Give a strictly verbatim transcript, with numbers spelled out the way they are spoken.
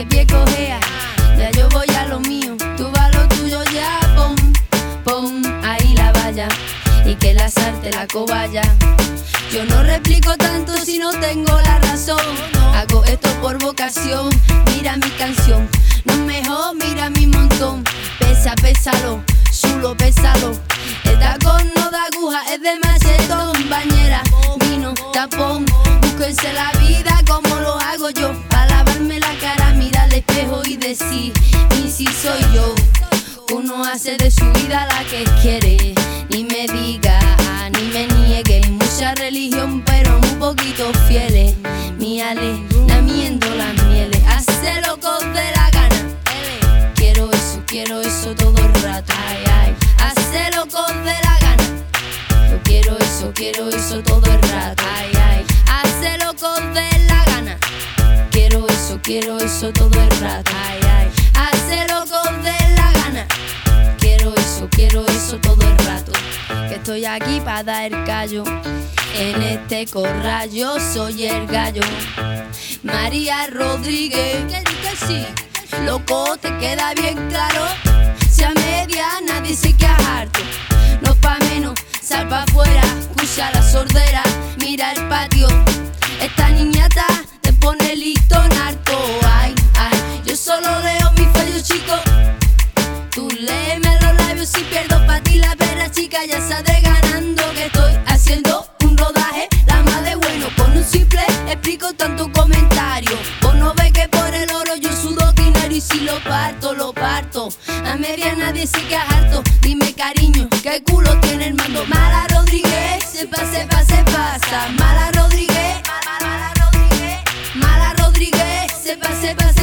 qué pie cojea. Ya yo voy a lo mío, tú vas a lo tuyo ya. Pon, pon ahí la valla y que la salte la cobaya. Yo no replico tanto si no tengo la razón. Hago esto por vocación. Mira mi canción, no mejor, mira mi montón. Pesa, pésalo, chulo, pésalo. El tacón no da aguja, es de macetón. Bañera, vino, tapón. Búsquense la vida como lo hago yo. Para lavarme la cara, mirar al espejo y decir, mi si soy yo. Uno hace de su vida la que quiere. Ni me diga, ni me niegue. Mucha religión pero muy poquito fieles. Míale, lamiendo las mieles. Hace lo que de la gana. Quiero eso, quiero eso todo el rato. Ay, ay. Hace lo que de la gana. Yo quiero eso, quiero eso todo el rato. Ay, ay. Hace lo que de la gana. Quiero eso, quiero eso todo el rato. Ay, ay. Hace lo que de la gana. Quiero eso, quiero eso todo el rato. Que estoy aquí para dar el callo. En este corral yo soy el gallo. María Rodríguez, que dice sí. Loco, te queda bien claro. Si a media nadie se queda harto. No pa' menos, sal pa' afuera. Escucha la sordera, mira el patio. Esta niñata te pone listón harto. Ay, ay, yo solo leo mis fallos, chicos. Tú léeme los labios si pierdo pa' ti la perra, chica. Ya sabes ganando que estoy haciendo un rodaje, la más de bueno. Con un simple explico tanto comentario. Vos no ves que por el oro yo sudo dinero. Y si lo parto, lo parto. A media nadie se queda harto. Dime cariño, qué culo tiene el mando. Mala Rodríguez, se pasa, se pasa, se pasa. Mala Rodríguez, mala Rodríguez, mala Rodríguez, se pasa, se pasa.